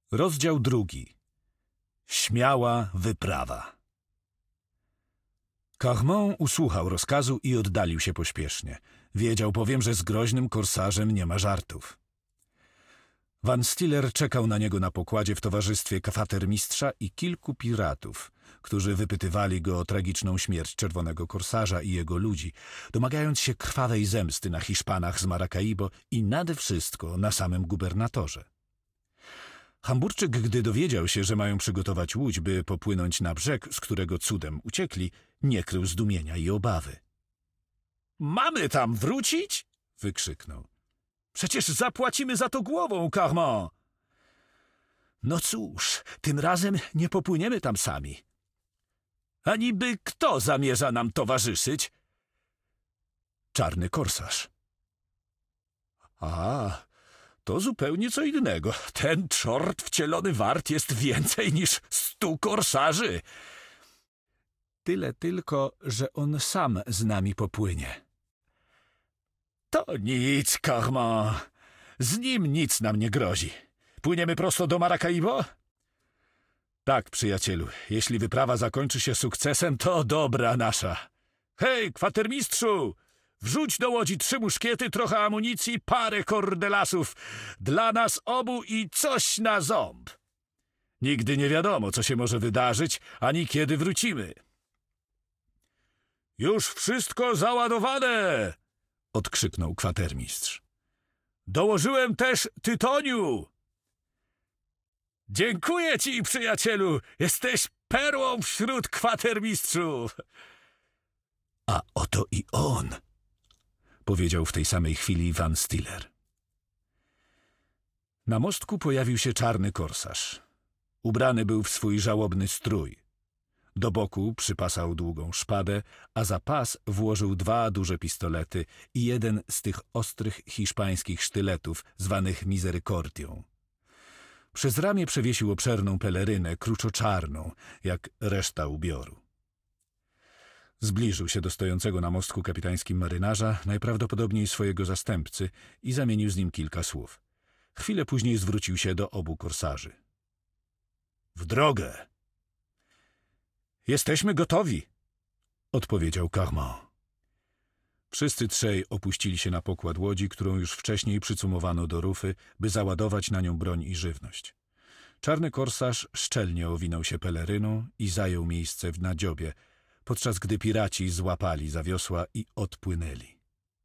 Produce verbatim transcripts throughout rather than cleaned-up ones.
Rozdział drugi. Śmiała wyprawa. Carmont usłuchał rozkazu i oddalił się pośpiesznie. Wiedział bowiem, że z groźnym korsarzem nie ma żartów. Van Stiller czekał na niego na pokładzie w towarzystwie kwatermistrza i kilku piratów, którzy wypytywali go o tragiczną śmierć czerwonego korsarza i jego ludzi, domagając się krwawej zemsty na Hiszpanach z Maracaibo i nade wszystko na samym gubernatorze. Hamburczyk, gdy dowiedział się, że mają przygotować łódź, by popłynąć na brzeg, z którego cudem uciekli, nie krył zdumienia i obawy. — Mamy tam wrócić? — wykrzyknął. — Przecież zapłacimy za to głową, Carmont! — No cóż, tym razem nie popłyniemy tam sami. — A niby kto zamierza nam towarzyszyć? — Czarny korsarz. — A... To zupełnie co innego. Ten czort wcielony wart jest więcej niż stu korsarzy. Tyle tylko, że on sam z nami popłynie. To nic, Carmont. Z nim nic nam nie grozi. Płyniemy prosto do Maracaibo? Tak, przyjacielu. Jeśli wyprawa zakończy się sukcesem, to dobra nasza. Hej, kwatermistrzu! Wrzuć do łodzi trzy muszkiety, trochę amunicji, parę kordelasów. Dla nas obu i coś na ząb. Nigdy nie wiadomo, co się może wydarzyć, ani kiedy wrócimy. Już wszystko załadowane! Odkrzyknął kwatermistrz. Dołożyłem też tytoniu. Dziękuję ci, przyjacielu. Jesteś perłą wśród kwatermistrzów. A oto i on, powiedział w tej samej chwili Van Stiller. Na mostku pojawił się czarny korsarz. Ubrany był w swój żałobny strój. Do boku przypasał długą szpadę, a za pas włożył dwa duże pistolety i jeden z tych ostrych hiszpańskich sztyletów, zwanych miserykordią. Przez ramię przewiesił obszerną pelerynę, kruczoczarną, jak reszta ubioru. Zbliżył się do stojącego na mostku kapitańskim marynarza, najprawdopodobniej swojego zastępcy, i zamienił z nim kilka słów. Chwilę później zwrócił się do obu korsarzy. — W drogę! — Jesteśmy gotowi! — odpowiedział Carmont. Wszyscy trzej opuścili się na pokład łodzi, którą już wcześniej przycumowano do rufy, by załadować na nią broń i żywność. Czarny korsarz szczelnie owinął się peleryną i zajął miejsce w nadziobie, podczas gdy piraci złapali za wiosła i odpłynęli.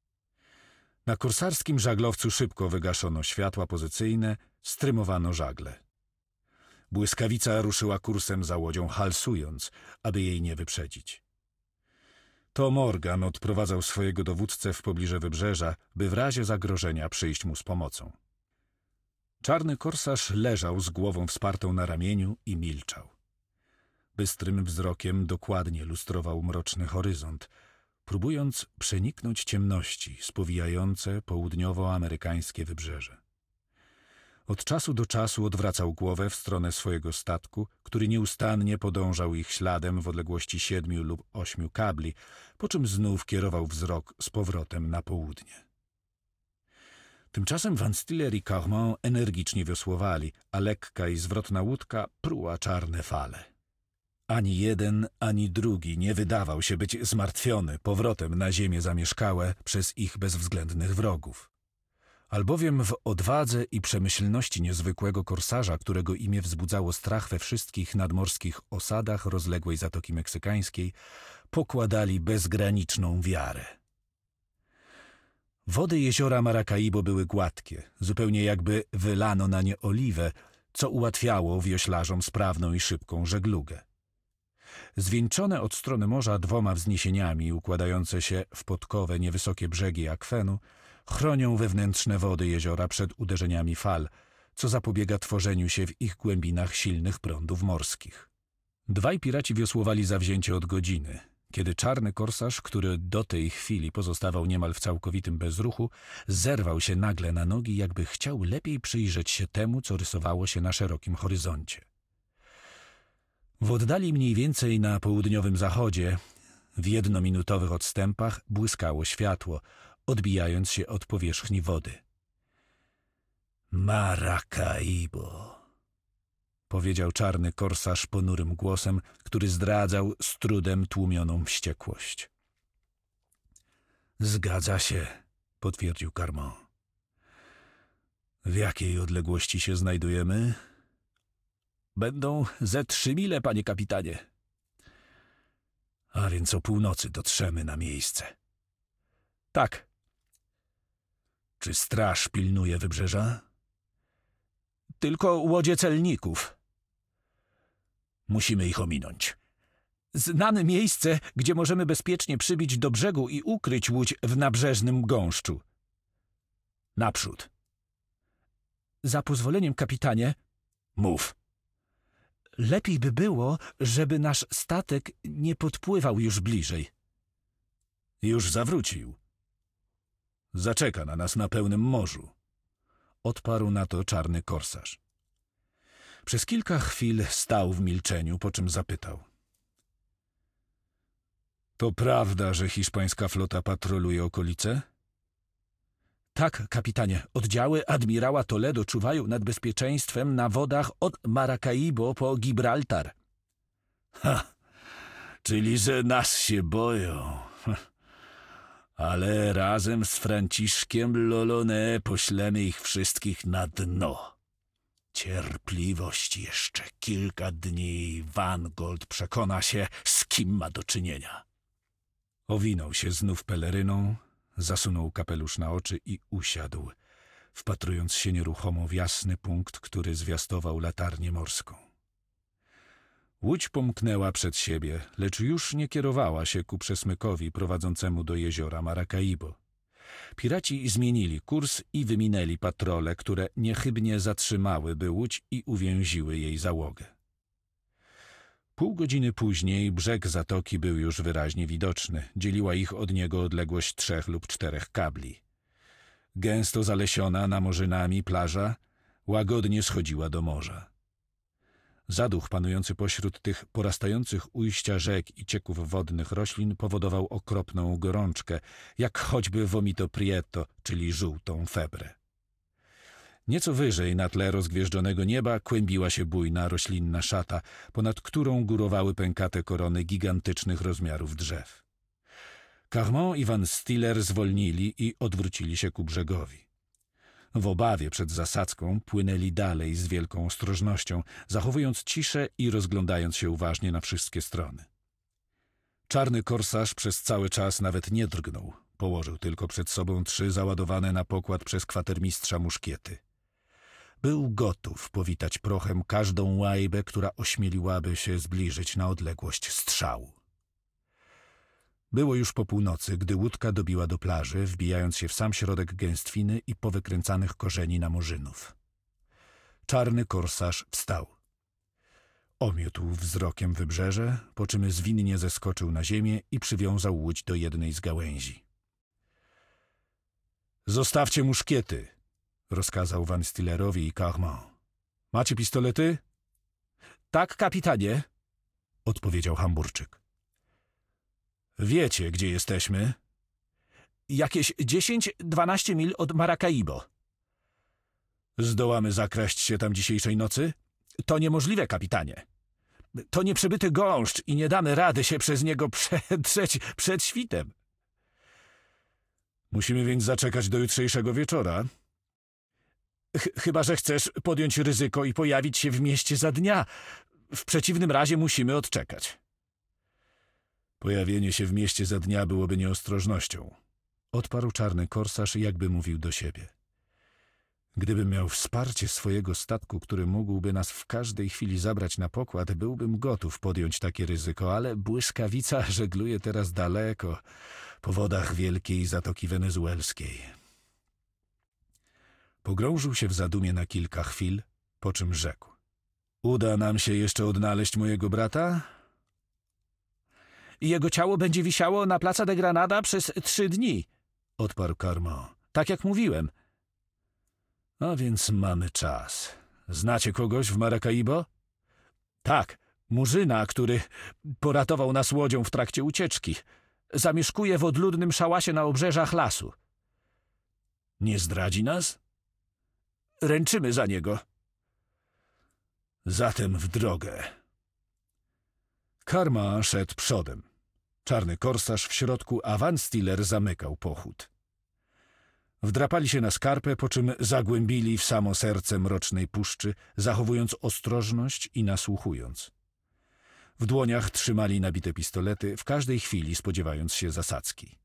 Na korsarskim żaglowcu szybko wygaszono światła pozycyjne, strymowano żagle. Błyskawica ruszyła kursem za łodzią, halsując, aby jej nie wyprzedzić. To Morgan odprowadzał swojego dowódcę w pobliże wybrzeża, by w razie zagrożenia przyjść mu z pomocą. Czarny korsarz leżał z głową wspartą na ramieniu i milczał. Bystrym wzrokiem dokładnie lustrował mroczny horyzont, próbując przeniknąć ciemności spowijające południowoamerykańskie wybrzeże. Od czasu do czasu odwracał głowę w stronę swojego statku, który nieustannie podążał ich śladem w odległości siedmiu lub ośmiu kabli, po czym znów kierował wzrok z powrotem na południe. Tymczasem Van Stiller i Carmont energicznie wiosłowali, a lekka i zwrotna łódka pruła czarne fale. Ani jeden, ani drugi nie wydawał się być zmartwiony powrotem na ziemię zamieszkałe przez ich bezwzględnych wrogów. Albowiem w odwadze i przemyślności niezwykłego korsarza, którego imię wzbudzało strach we wszystkich nadmorskich osadach rozległej Zatoki Meksykańskiej, pokładali bezgraniczną wiarę. Wody jeziora Maracaibo były gładkie, zupełnie jakby wylano na nie oliwę, co ułatwiało wioślarzom sprawną i szybką żeglugę. Zwieńczone od strony morza dwoma wzniesieniami układające się w podkowe niewysokie brzegi akwenu chronią wewnętrzne wody jeziora przed uderzeniami fal, co zapobiega tworzeniu się w ich głębinach silnych prądów morskich. Dwaj piraci wiosłowali zawzięcie od godziny, kiedy czarny korsarz, który do tej chwili pozostawał niemal w całkowitym bezruchu, zerwał się nagle na nogi, jakby chciał lepiej przyjrzeć się temu, co rysowało się na szerokim horyzoncie. W oddali mniej więcej na południowym zachodzie, w jednominutowych odstępach, błyskało światło, odbijając się od powierzchni wody. Maracaibo, powiedział czarny korsarz ponurym głosem, który zdradzał z trudem tłumioną wściekłość. Zgadza się, potwierdził Carmont. W jakiej odległości się znajdujemy? Będą ze trzy mile, panie kapitanie. A więc o północy dotrzemy na miejsce. Tak. Czy straż pilnuje wybrzeża? Tylko łodzie celników. Musimy ich ominąć. Znamy miejsce, gdzie możemy bezpiecznie przybić do brzegu i ukryć łódź w nabrzeżnym gąszczu. Naprzód. Za pozwoleniem, kapitanie. Mów. Lepiej by było, żeby nasz statek nie podpływał już bliżej. Już zawrócił. Zaczeka na nas na pełnym morzu. Odparł na to czarny korsarz. Przez kilka chwil stał w milczeniu, po czym zapytał. To prawda, że hiszpańska flota patroluje okolice? Tak, kapitanie. Oddziały admirała Toledo czuwają nad bezpieczeństwem na wodach od Maracaibo po Gibraltar. Ha! Czyli, że nas się boją. Ale razem z Franciszkiem Lolone poślemy ich wszystkich na dno. Cierpliwość jeszcze kilka dni i Van Gold przekona się, z kim ma do czynienia. Owinął się znów peleryną, zasunął kapelusz na oczy i usiadł, wpatrując się nieruchomo w jasny punkt, który zwiastował latarnię morską. Łódź pomknęła przed siebie, lecz już nie kierowała się ku przesmykowi prowadzącemu do jeziora Maracaibo. Piraci zmienili kurs i wyminęli patrole, które niechybnie zatrzymałyby łódź i uwięziły jej załogę. Pół godziny później brzeg zatoki był już wyraźnie widoczny. Dzieliła ich od niego odległość trzech lub czterech kabli. Gęsto zalesiona namorzynami plaża łagodnie schodziła do morza. Zaduch panujący pośród tych porastających ujścia rzek i cieków wodnych roślin powodował okropną gorączkę, jak choćby vomito prieto, czyli żółtą febrę. Nieco wyżej, na tle rozgwieżdżonego nieba, kłębiła się bujna roślinna szata, ponad którą górowały pękate korony gigantycznych rozmiarów drzew. Carmont i Van Stiller zwolnili i odwrócili się ku brzegowi. W obawie przed zasadzką płynęli dalej z wielką ostrożnością, zachowując ciszę i rozglądając się uważnie na wszystkie strony. Czarny korsarz przez cały czas nawet nie drgnął. Położył tylko przed sobą trzy załadowane na pokład przez kwatermistrza muszkiety. Był gotów powitać prochem każdą łajbę, która ośmieliłaby się zbliżyć na odległość strzału. Było już po północy, gdy łódka dobiła do plaży, wbijając się w sam środek gęstwiny i powykręcanych korzeni namorzynów. Czarny korsarz wstał. Omiótł wzrokiem wybrzeże, po czym zwinnie zeskoczył na ziemię i przywiązał łódź do jednej z gałęzi. Zostawcie muszkiety, rozkazał Van Stillerowi i Carmont. Macie pistolety? Tak, kapitanie, odpowiedział Hamburczyk. Wiecie, gdzie jesteśmy? Jakieś dziesięć, dwanaście mil od Maracaibo. Zdołamy zakraść się tam dzisiejszej nocy? To niemożliwe, kapitanie. To nieprzebyty gąszcz i nie damy rady się przez niego przedrzeć przed świtem. Musimy więc zaczekać do jutrzejszego wieczora. Ch- chyba że chcesz podjąć ryzyko i pojawić się w mieście za dnia. W przeciwnym razie musimy odczekać. Pojawienie się w mieście za dnia byłoby nieostrożnością. Odparł czarny korsarz i jakby mówił do siebie. Gdybym miał wsparcie swojego statku, który mógłby nas w każdej chwili zabrać na pokład, byłbym gotów podjąć takie ryzyko, ale błyskawica żegluje teraz daleko, po wodach wielkiej Zatoki Wenezuelskiej. Pogrążył się w zadumie na kilka chwil, po czym rzekł. Uda nam się jeszcze odnaleźć mojego brata? Jego ciało będzie wisiało na Plaza de Granada przez trzy dni, odparł Carmont. Tak jak mówiłem. A więc mamy czas. Znacie kogoś w Maracaibo? Tak, Murzyna, który poratował nas łodzią w trakcie ucieczki. Zamieszkuje w odludnym szałasie na obrzeżach lasu. Nie zdradzi nas? Ręczymy za niego. Zatem w drogę. Carmin szedł przodem. Czarny korsarz w środku, a Van Stiller zamykał pochód. Wdrapali się na skarpę, po czym zagłębili w samo serce mrocznej puszczy, zachowując ostrożność i nasłuchując. W dłoniach trzymali nabite pistolety, w każdej chwili spodziewając się zasadzki.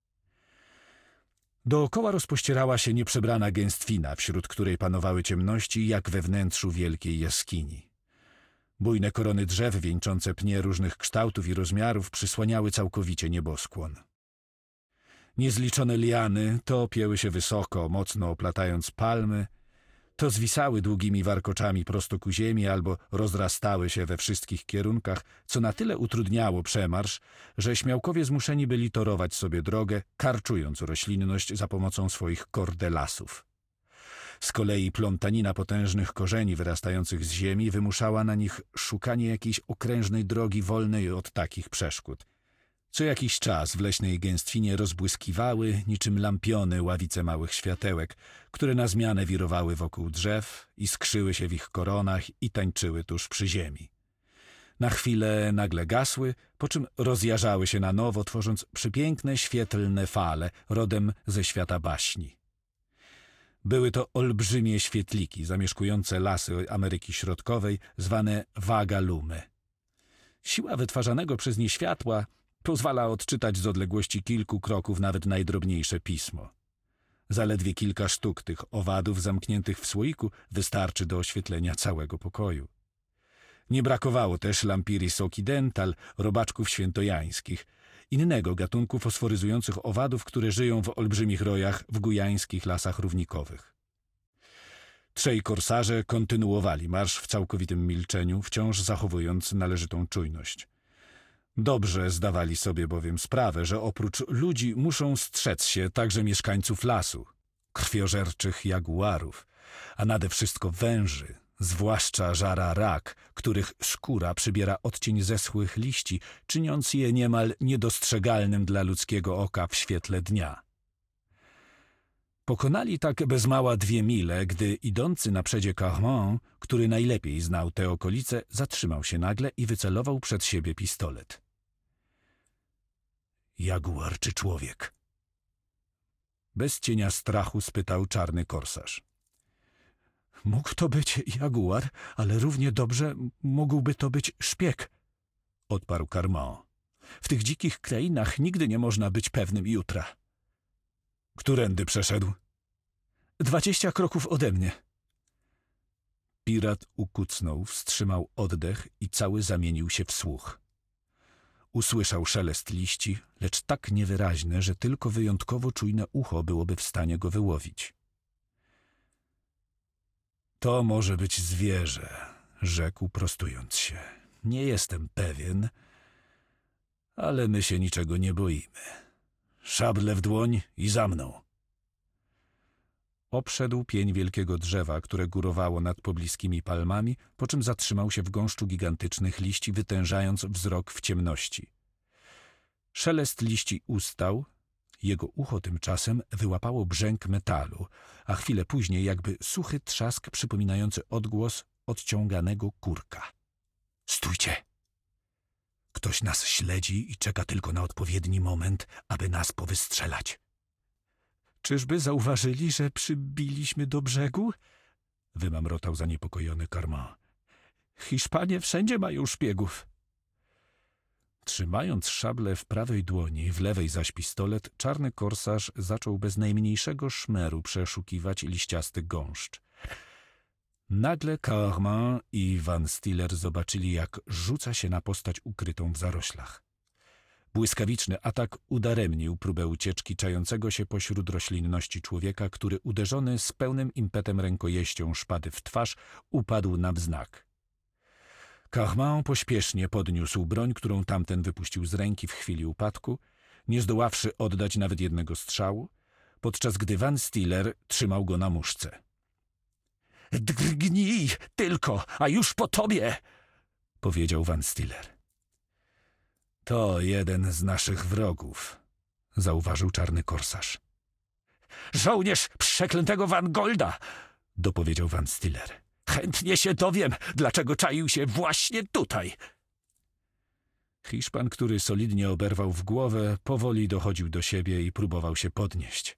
Dookoła rozpościerała się nieprzebrana gęstwina, wśród której panowały ciemności, jak we wnętrzu wielkiej jaskini. Bujne korony drzew wieńczące pnie różnych kształtów i rozmiarów przysłaniały całkowicie nieboskłon. Niezliczone liany to opięły się wysoko, mocno oplatając palmy, to zwisały długimi warkoczami prosto ku ziemi albo rozrastały się we wszystkich kierunkach, co na tyle utrudniało przemarsz, że śmiałkowie zmuszeni byli torować sobie drogę, karczując roślinność za pomocą swoich kordelasów. Z kolei plątanina potężnych korzeni wyrastających z ziemi wymuszała na nich szukanie jakiejś okrężnej drogi wolnej od takich przeszkód. Co jakiś czas w leśnej gęstwinie rozbłyskiwały, niczym lampiony, ławice małych światełek, które na zmianę wirowały wokół drzew i skrzyły się w ich koronach i tańczyły tuż przy ziemi. Na chwilę nagle gasły, po czym rozjarzały się na nowo, tworząc przepiękne, świetlne fale, rodem ze świata baśni. Były to olbrzymie świetliki zamieszkujące lasy Ameryki Środkowej, zwane vagalumy. Siła wytwarzanego przez nie światła pozwala odczytać z odległości kilku kroków nawet najdrobniejsze pismo. Zaledwie kilka sztuk tych owadów zamkniętych w słoiku wystarczy do oświetlenia całego pokoju. Nie brakowało też lampiris occidental, robaczków świętojańskich, innego gatunku fosforyzujących owadów, które żyją w olbrzymich rojach w gujańskich lasach równikowych. Trzej korsarze kontynuowali marsz w całkowitym milczeniu, wciąż zachowując należytą czujność. Dobrze zdawali sobie bowiem sprawę, że oprócz ludzi muszą strzec się także mieszkańców lasu, krwiożerczych jaguarów, a nade wszystko węży, zwłaszcza żara-rak, których skóra przybiera odcień zeschłych liści, czyniąc je niemal niedostrzegalnym dla ludzkiego oka w świetle dnia. Pokonali tak bez mała dwie mile, gdy idący na przedzie Carmin, który najlepiej znał te okolice, zatrzymał się nagle i wycelował przed siebie pistolet. Jaguar czy człowiek? Bez cienia strachu spytał czarny korsarz. Mógł to być jaguar, ale równie dobrze mógłby to być szpieg, odparł Carmin. W tych dzikich krainach nigdy nie można być pewnym jutra. Którędy przeszedł? Dwadzieścia kroków ode mnie. Pirat ukucnął, wstrzymał oddech i cały zamienił się w słuch. Usłyszał szelest liści, lecz tak niewyraźny, że tylko wyjątkowo czujne ucho byłoby w stanie go wyłowić. To może być zwierzę, rzekł prostując się. Nie jestem pewien, ale my się niczego nie boimy. Szable w dłoń i za mną. Obszedł pień wielkiego drzewa, które górowało nad pobliskimi palmami, po czym zatrzymał się w gąszczu gigantycznych liści, wytężając wzrok w ciemności. Szelest liści ustał, jego ucho tymczasem wyłapało brzęk metalu, a chwilę później jakby suchy trzask przypominający odgłos odciąganego kurka. Stójcie! Ktoś nas śledzi i czeka tylko na odpowiedni moment, aby nas powystrzelać. Czyżby zauważyli, że przybiliśmy do brzegu? Wymamrotał zaniepokojony Carmin. Hiszpanie wszędzie mają szpiegów. Trzymając szablę w prawej dłoni, w lewej zaś pistolet, czarny korsarz zaczął bez najmniejszego szmeru przeszukiwać liściasty gąszcz. Nagle Carmin i Van Stiller zobaczyli, jak rzuca się na postać ukrytą w zaroślach. Błyskawiczny atak udaremnił próbę ucieczki czającego się pośród roślinności człowieka, który uderzony z pełnym impetem rękojeścią szpady w twarz upadł na wznak. Carmin pośpiesznie podniósł broń, którą tamten wypuścił z ręki w chwili upadku, nie zdoławszy oddać nawet jednego strzału, podczas gdy Van Stiller trzymał go na muszce. — Drgnij tylko, a już po tobie! — powiedział Van Stiller. — To jeden z naszych wrogów — zauważył czarny korsarz. — Żołnierz przeklętego Van Golda! — dopowiedział Van Stiller. Chętnie się dowiem, dlaczego czaił się właśnie tutaj. Hiszpan, który solidnie oberwał w głowę, powoli dochodził do siebie i próbował się podnieść.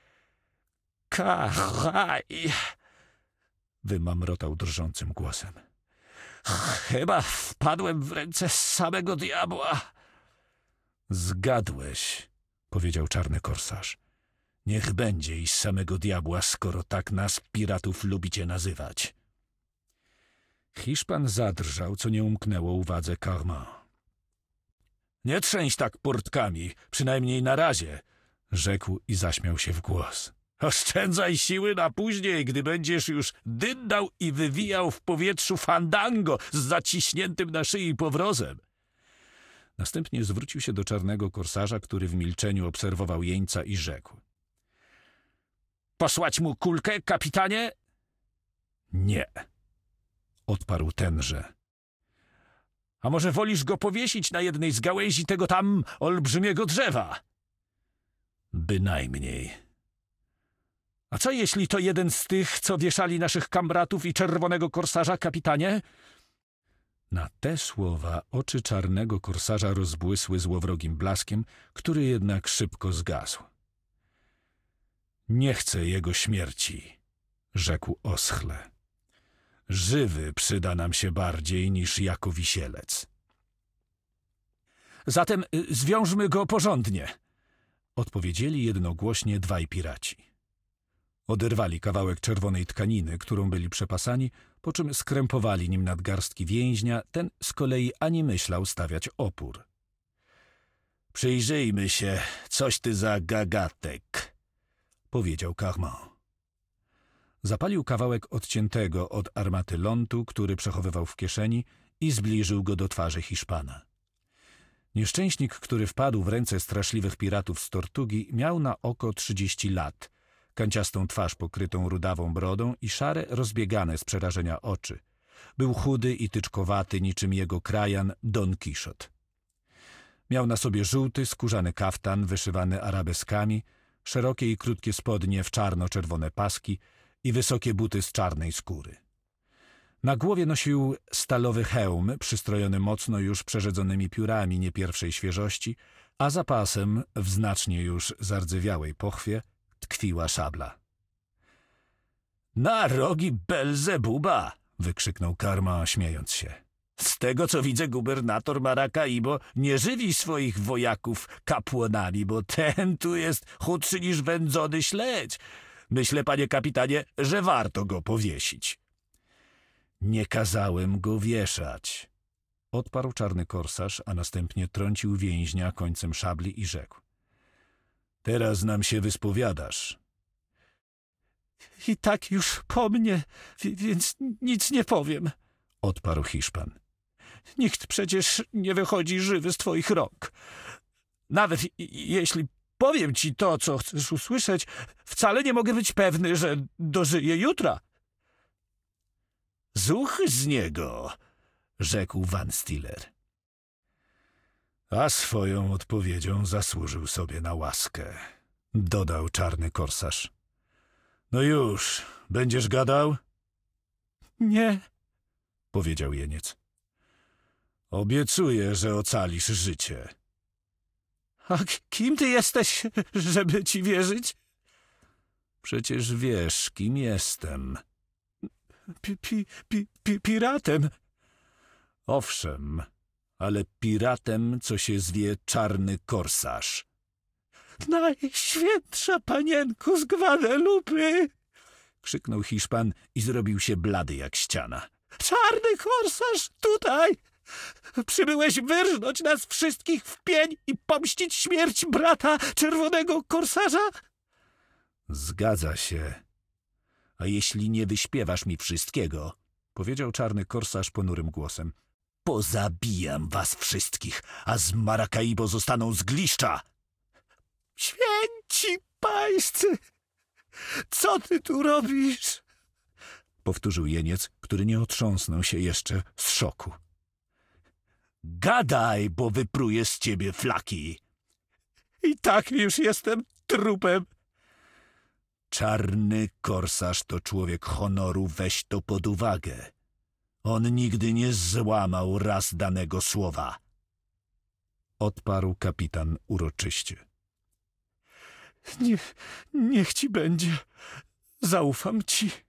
Kahaj! Wymamrotał drżącym głosem. Chyba wpadłem w ręce samego diabła. Zgadłeś, powiedział czarny korsarz. Niech będzie i z samego diabła, skoro tak nas, piratów, lubicie nazywać. Hiszpan zadrżał, co nie umknęło uwadze Carmin. Nie trzęść tak portkami, przynajmniej na razie, rzekł i zaśmiał się w głos. Oszczędzaj siły na później, gdy będziesz już dyndał i wywijał w powietrzu fandango z zaciśniętym na szyi powrozem. Następnie zwrócił się do czarnego korsarza, który w milczeniu obserwował jeńca i rzekł. Posłać mu kulkę, kapitanie? Nie, odparł tenże. A może wolisz go powiesić na jednej z gałęzi tego tam olbrzymiego drzewa? Bynajmniej. A co jeśli to jeden z tych, co wieszali naszych kambratów i czerwonego korsarza, kapitanie? Na te słowa oczy czarnego korsarza rozbłysły złowrogim blaskiem, który jednak szybko zgasł. Nie chcę jego śmierci, rzekł oschle. Żywy przyda nam się bardziej niż jako wisielec. Zatem zwiążmy go porządnie, odpowiedzieli jednogłośnie dwaj piraci. Oderwali kawałek czerwonej tkaniny, którą byli przepasani, po czym skrępowali nim nadgarstki więźnia, ten z kolei ani myślał stawiać opór. Przyjrzyjmy się, coś ty za gagatek, powiedział Carmin. Zapalił kawałek odciętego od armaty lontu, który przechowywał w kieszeni i zbliżył go do twarzy Hiszpana. Nieszczęśnik, który wpadł w ręce straszliwych piratów z Tortugi, miał na oko trzydzieści lat, kanciastą twarz pokrytą rudawą brodą i szare, rozbiegane z przerażenia oczy. Był chudy i tyczkowaty, niczym jego krajan Don Kiszot. Miał na sobie żółty, skórzany kaftan wyszywany arabeskami, szerokie i krótkie spodnie w czarno-czerwone paski i wysokie buty z czarnej skóry. Na głowie nosił stalowy hełm, przystrojony mocno już przerzedzonymi piórami nie pierwszej świeżości, a za pasem, w znacznie już zardzewiałej pochwie, tkwiła szabla. Na rogi Belzebuba! Wykrzyknął Carmin, śmiejąc się. Z tego, co widzę, gubernator Maracaibo nie żywi swoich wojaków kapłanami, bo ten tu jest chudszy niż wędzony śledź. Myślę, panie kapitanie, że warto go powiesić. Nie kazałem go wieszać, odparł czarny korsarz, a następnie trącił więźnia końcem szabli i rzekł. Teraz nam się wyspowiadasz. I tak już po mnie, więc nic nie powiem, odparł Hiszpan. Nikt przecież nie wychodzi żywy z twoich rąk. Nawet jeśli powiem ci to, co chcesz usłyszeć, wcale nie mogę być pewny, że dożyję jutra. Zuch z niego, rzekł Van Stiller. A swoją odpowiedzią zasłużył sobie na łaskę, dodał czarny korsarz. No już, będziesz gadał? Nie, powiedział jeniec. Obiecuję, że ocalisz życie. A kim ty jesteś, żeby ci wierzyć? Przecież wiesz, kim jestem. Pi, pi, pi, pi, piratem. Owszem, ale piratem, co się zwie czarny korsarz. Najświętsza panienko z Gwadelupy! Krzyknął Hiszpan i zrobił się blady jak ściana. Czarny korsarz tutaj! Przybyłeś wyrżnąć nas wszystkich w pień i pomścić śmierć brata czerwonego korsarza? Zgadza się. A jeśli nie wyśpiewasz mi wszystkiego, powiedział czarny korsarz ponurym głosem, pozabijam was wszystkich, a z Maracaibo zostaną zgliszcza. Święci pańscy! Co ty tu robisz? Powtórzył jeniec, który nie otrząsnął się jeszcze z szoku. Gadaj, bo wypruję z ciebie flaki. I tak już jestem trupem. Czarny korsarz to człowiek honoru, weź to pod uwagę. On nigdy nie złamał raz danego słowa. Odparł kapitan uroczyście. Nie, niech ci będzie. Zaufam ci.